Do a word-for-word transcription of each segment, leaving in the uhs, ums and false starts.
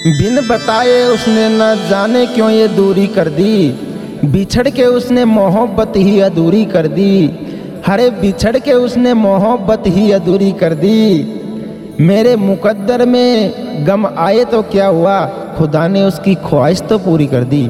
बिन बताए उसने न जाने क्यों ये दूरी कर दी, बिछड़ के उसने मोहब्बत ही अधूरी कर दी। हरे बिछड़ के उसने मोहब्बत ही अधूरी कर दी। मेरे मुकद्दर में गम आए तो क्या हुआ, खुदा ने उसकी ख्वाहिश तो पूरी कर दी।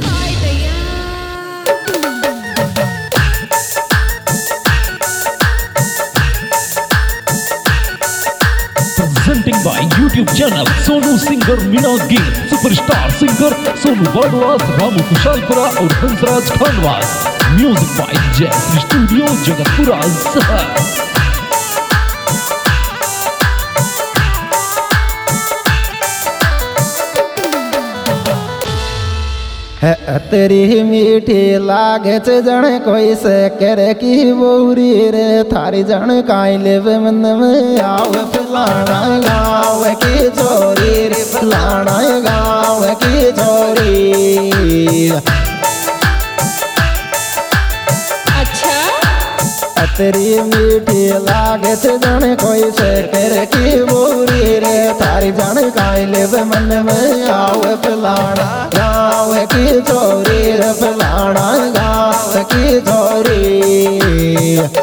Presenting by YouTube channel Sonu Singer Meena Gill, Superstar Singer Sonu Badwas, Ramu Kushalpura और Hansraj खानवास। Music by Jeffrey Studio Jagatpura शहर। है तेरी मीठी लागे च जण कोई से करे की बोरी रे, थारी जण काई लेवे मन में आव फलाना गाँव की छोरी रे, फलाना गाँव की छोरी। अच्छा तेरी मीठी लागे च जण कोई से करे की बोरी रे, थारी जण काई लेवे मन में आव फलाना गाँव की छोरी रे, फलाना गाँव की छोरी।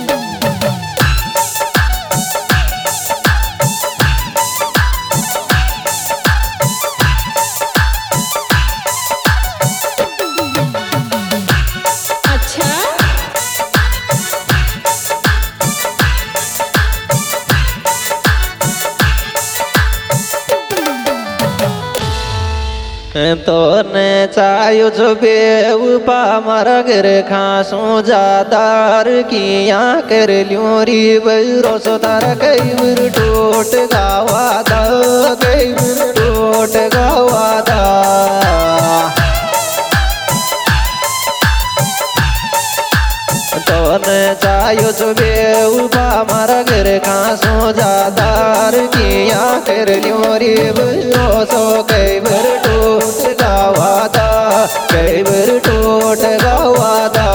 तो ने चायो जो बेउपा मरगर खासू जादार किया कर लियो री बैरो सुधार कई बिर टोट गावा दा, कई बिर टोट गावा दा। तो ने चायो जो बेउपा मरगर खासू जादार किया कर लियो री बैरो सो कई बिर टोट गावा दा, कई बिर टोट गावा दा।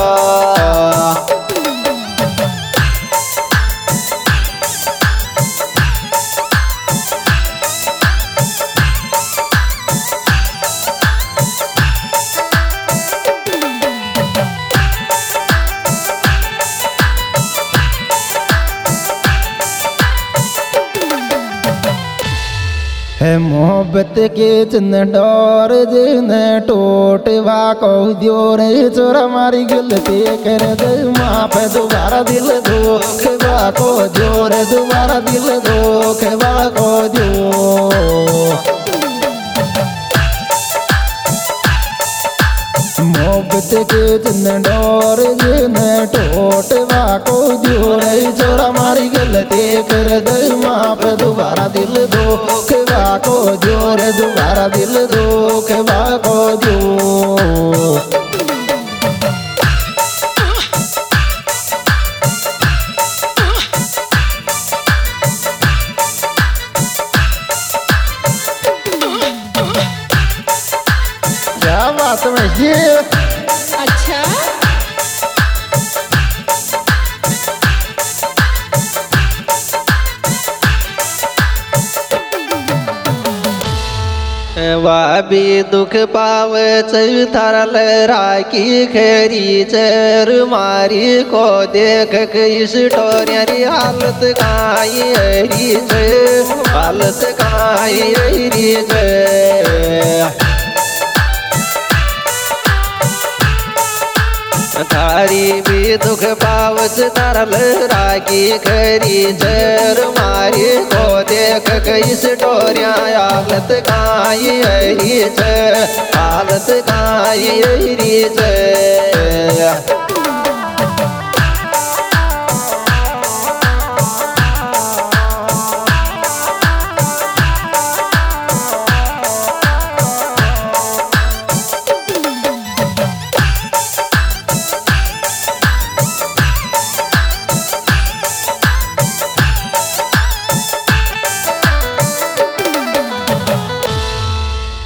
है मोहब्बत के चिन डोर जिन टोटवा को दियो रे, चोरा मारी गलती कर दे माफ दोबारा दिल धोखवा को दियो रे, दोबारा दिल धोखवा को दियो। मोहब्बत के चिन डोर जिन टोटवा को दियो रे, चोरा मारी गलती कर दे माफ दोबारा दिल धोखवा को दियो रे, दोबारा दिल धोखवा को दियो। क्या बात में ये अच्छा वह भी दुख पावे थारल राखी खेरी चर मारी को देख इस टोरी हालत काई हरी जे, हालत काई हरी जे। थारी भी दुख पावच तरल राखी खरी चर मारी को देख कैस टोरिया हालत काई हरी च, हालत काई हरी च।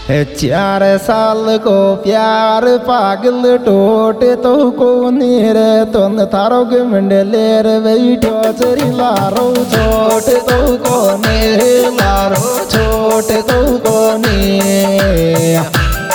चार साल को प्यार पागल टोटे तो को नीर तुन थारो मंडलेर बैठो चरी लारो छोट तो को नीर लारो छोट तो को नीर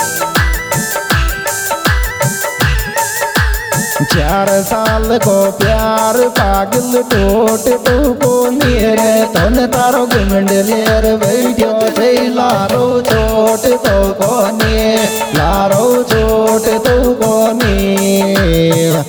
चार साल को प्यार पागल टोट तो को नीर तुन तारो मंडलेर बैठो थे लारो छोट तो को नीर लारो छोट तो को नीर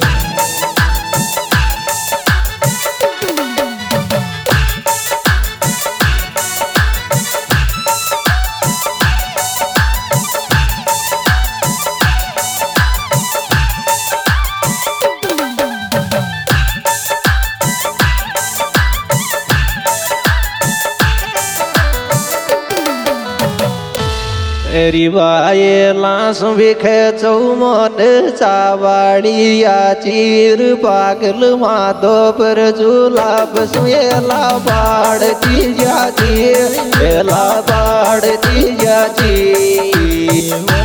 रिवाये लास विखे चौमोट चावाड़िया चीर पागल माधो पर झूला बसुएला बाड़ चीजा चीला बाड़ चीजा ची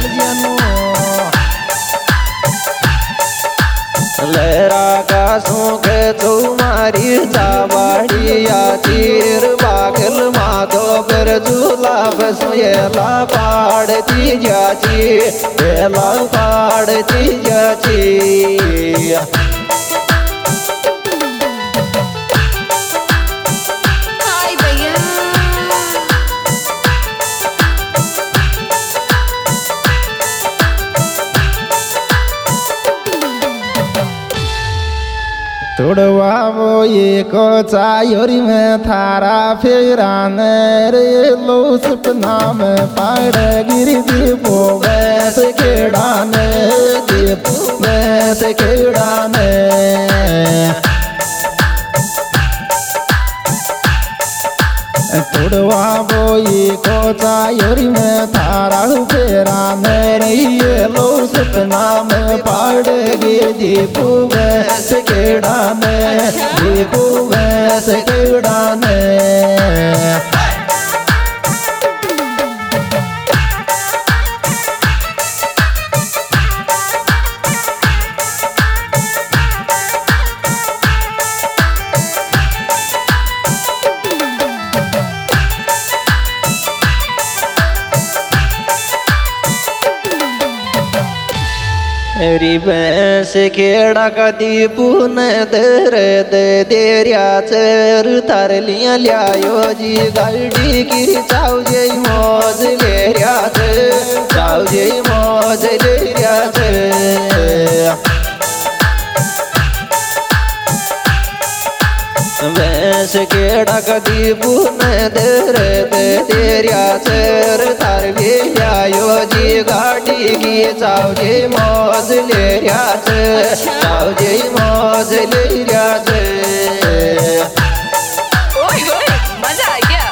लहरा का सूखे तुम्हारी चावाड़िया चीर पागल माधो पर झूला बसुएला पाड़ चीजा चीला पाड़ चीजा ची तोड़वा वो ये को चायोरी में थारा फेरान रे लो सपना में पाड़ गिरी दीपो वैस केड़ान दीप वैस केड़ान तोड़वा वो ये को चायोरी में थारा फेरान रे ये लो सपना में पाड़ गिरी दीपो वैस केड़ान दीपो वैस केड़ान री भैंस खेड़ा का दीपू न दर दे देरिया चर तार लिया लियायो जी गाड़ी की चाव जे मौज ले रिया चाव जे मौज ले रिया भैंस केड़ा कदी बुन दर दे तेरिया चर तार भी आयो जी गाड़ी की चाव जी मौज ले रिया चाव जी मौज ले रिया ओए ओए मजा आ गया।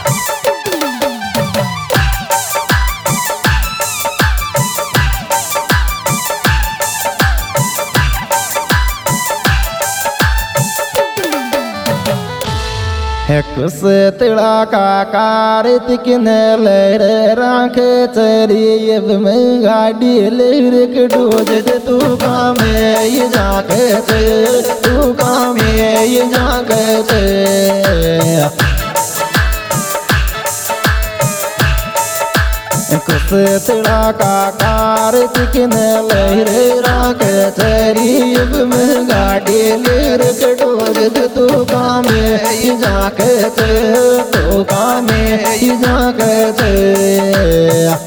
है कुस तिड़ा का कार्तिक ने लहरे राखे चरी अब में गाड़ी ले के डोज दे तू काम ये जाके से तू काम ये जाके से कुस तिड़ा का कार्तिक ने लहरे राखे चरी अब में गाड़ी ले के डोज दे तू काम ये जाके से तू काम ये जाके से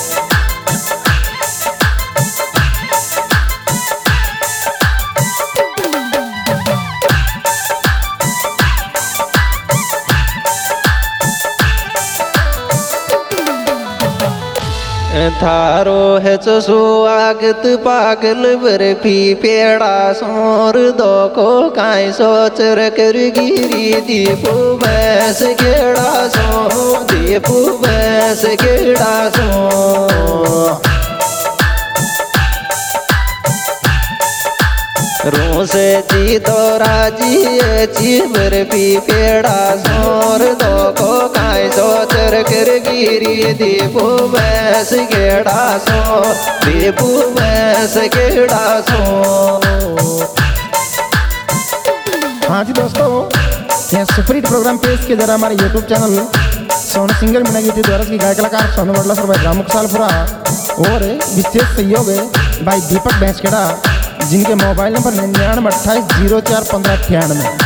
थारो है सुआगत पागल बर्फी पेड़ा सोर दो को काई सोचर कर गिरी दीपू भैंस केड़ा सो दीपू भैंस केड़ा सो रोस से जी तो राजी ये ची बर्फी पेड़ा सोर दो को काय सो चर कर गिरी दीपू बैस गेड़ा सो दीपू बैस गेड़ा सो। हाँ जी दोस्तों, यह सुपरहिट प्रोग्राम पेश किया जा रहा हमारे YouTube channel Sonu singer Meena गीत द्वारा की गायक कलाकार सोनू बडला सर भाई रामू सालपुरा और विशेष सहयोग है भाई दीपक भैंसखेड़ा, जिनके मोबाइल नंबर निन्यानवे अट्ठाईस जीरो चार पंद्रह अट्ठानवे।